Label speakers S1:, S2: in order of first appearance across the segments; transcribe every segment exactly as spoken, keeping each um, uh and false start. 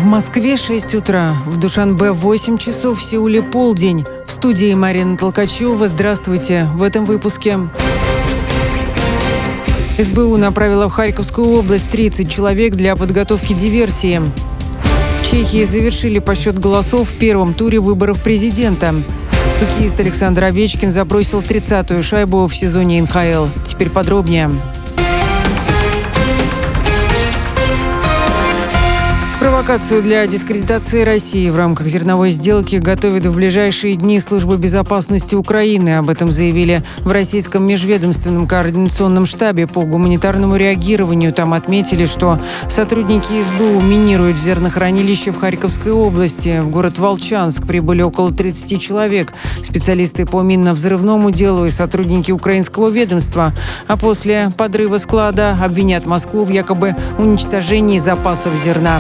S1: Москве шесть утра, в Душанбе восемь часов, в Сеуле полдень. В студии Марина Толкачева. Здравствуйте. В этом выпуске. эс бэ у направила в Харьковскую область тридцать человек для подготовки диверсии. В Чехии завершили подсчет голосов в первом туре выборов президента. Хоккеист Александр Овечкин забросил тридцатую шайбу в сезоне эн ха эл. Теперь подробнее. Провокацию для дискредитации России в рамках зерновой сделки готовит в ближайшие дни Служба безопасности Украины. Об этом заявили в Российском межведомственном координационном штабе по гуманитарному реагированию. Там отметили, что сотрудники эс бэ у минируют зернохранилище в Харьковской области. В город Волчанск прибыли около тридцати человек. Специалисты по минно-взрывному делу и сотрудники украинского ведомства. А после подрыва склада обвинят Москву в якобы уничтожении запасов зерна.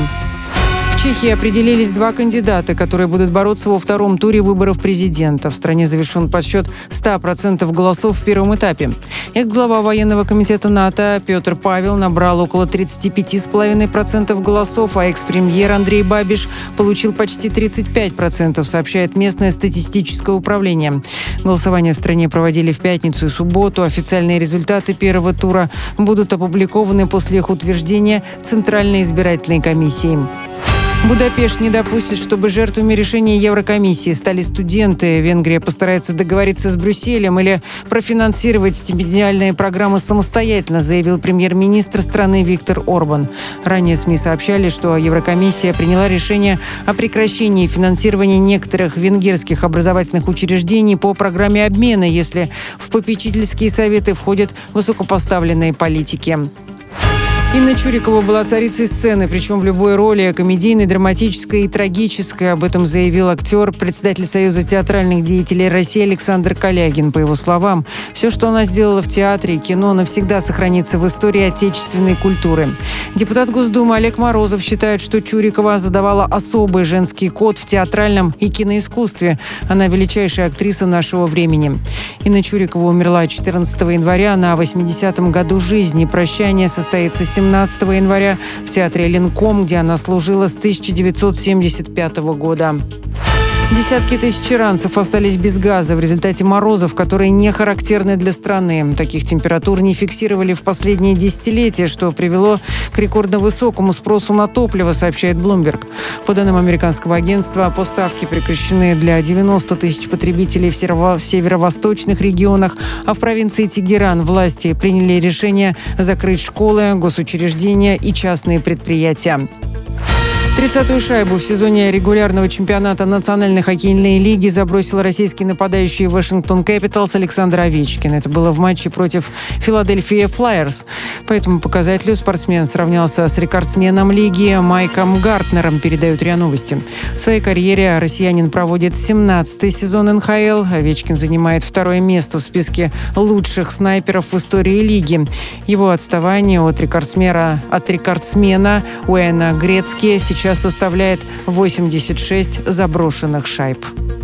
S1: В Чехии определились два кандидата, которые будут бороться во втором туре выборов президента. В стране завершен подсчет ста процентов голосов в первом этапе. Экс-глава военного комитета НАТО Петр Павел набрал около тридцати пяти целых пяти десятых процента голосов, а экс-премьер Андрей Бабиш получил почти тридцать пять процентов, сообщает местное статистическое управление. Голосование в стране проводили в пятницу и субботу. Официальные результаты первого тура будут опубликованы после их утверждения Центральной избирательной комиссией. Будапешт не допустит, чтобы жертвами решения Еврокомиссии стали студенты. Венгрия постарается договориться с Брюсселем или профинансировать стипендиальные программы самостоятельно, заявил премьер-министр страны Виктор Орбан. Ранее СМИ сообщали, что Еврокомиссия приняла решение о прекращении финансирования некоторых венгерских образовательных учреждений по программе обмена, если в попечительские советы входят высокопоставленные политики. Инна Чурикова была царицей сцены, причем в любой роли – комедийной, драматической и трагической. Об этом заявил актер, председатель Союза театральных деятелей России Александр Калягин. По его словам, все, что она сделала в театре и кино, навсегда сохранится в истории отечественной культуры. Депутат Госдумы Олег Морозов считает, что Чурикова задавала особый женский код в театральном и киноискусстве. Она величайшая актриса нашего времени. Инна Чурикова умерла четырнадцатого января на восьмидесятом году жизни. Прощание состоится семнадцатого января в театре «Ленком», где она служила с тысяча девятьсот семьдесят пятого года. Десятки тысяч иранцев остались без газа в результате морозов, которые не характерны для страны. Таких температур не фиксировали в последние десятилетия, что привело к рекордно высокому спросу на топливо, сообщает Bloomberg. По данным американского агентства, поставки прекращены для девяноста тысяч потребителей в северо-восточных регионах, а в провинции Тегеран власти приняли решение закрыть школы, госучреждения и частные предприятия. тридцатую шайбу в сезоне регулярного чемпионата Национальной хоккейной лиги забросил российский нападающий Вашингтон Кэпиталс Александр Овечкин. Это было в матче против Филадельфия Флайерс. По этому показателю спортсмен сравнялся с рекордсменом лиги Майком Гартнером, передают РИА Новости. В своей карьере россиянин проводит семнадцатый сезон эн ха эл. Овечкин занимает второе место в списке лучших снайперов в истории лиги. Его отставание от рекордсмена, от рекордсмена Уэйна Грецки сейчас составляет восемьдесят шесть заброшенных шайб.